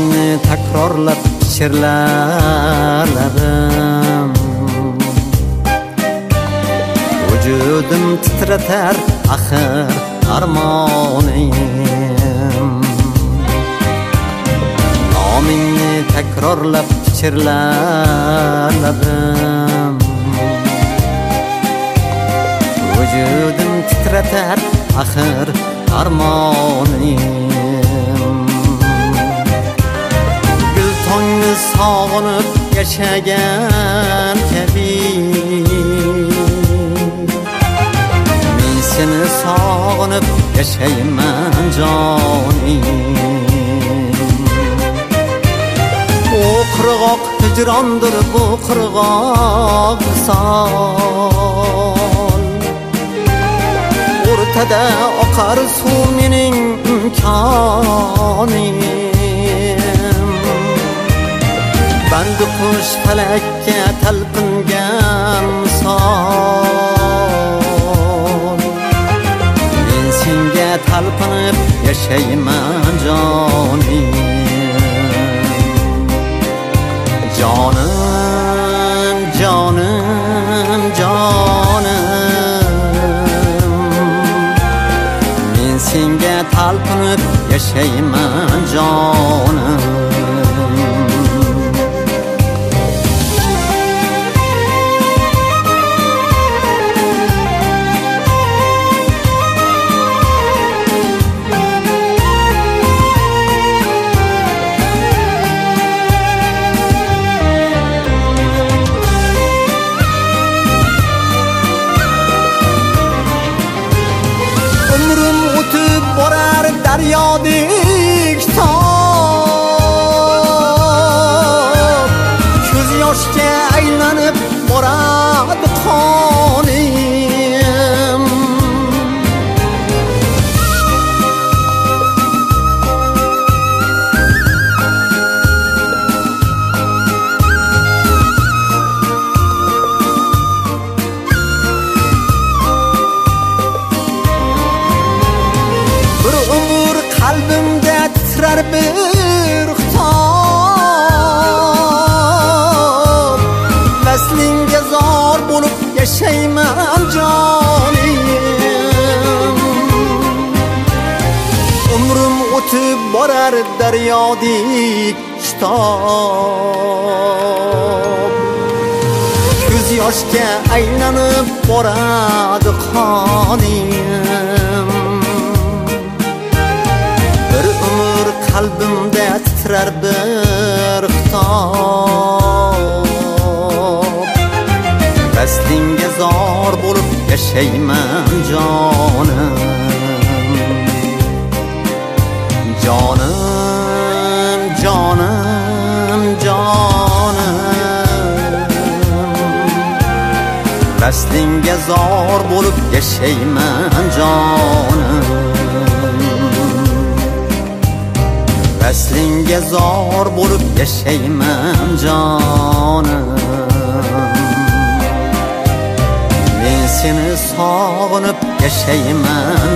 nomingni takrorlab she'rlarlarim vujudim titratar axir armonim. Nomingni takrorlab she'rlarlarim vujudim titratar axir armonim. Gul tongni sog'inib yashagan kabi men seni sog'inib yashayman jonim. Bu qirg'oq hijrondir, bu qirg'oq visol. O'rtada oqar suv mening imkonim. Bandi qush falakka talpingan misol. Men senga talpinib yashayman jonim. Jonim, jonim, jonim, men senga talpinib yashayman jonim. Umrim o'tib borar daryodek tob, ko'z yoshga aylanib boradi qonim. Bir umr qalbimda titrar bir xitob, vaslinga zor bo'lib yashayman jonim. Umrim o'tib borar daryodek shitob, ko'z yoshga aylanib boradi qonim. Bir umr qalbimda titrar bir xitob, vaslinga zor bo'lib yashayman jonim. Jonim, jonim, jonim, vaslinga zor bo'lib yashayman jonim. Vaslinga zor bo'lib yashayman jonim. Men seni sog'inib yashayman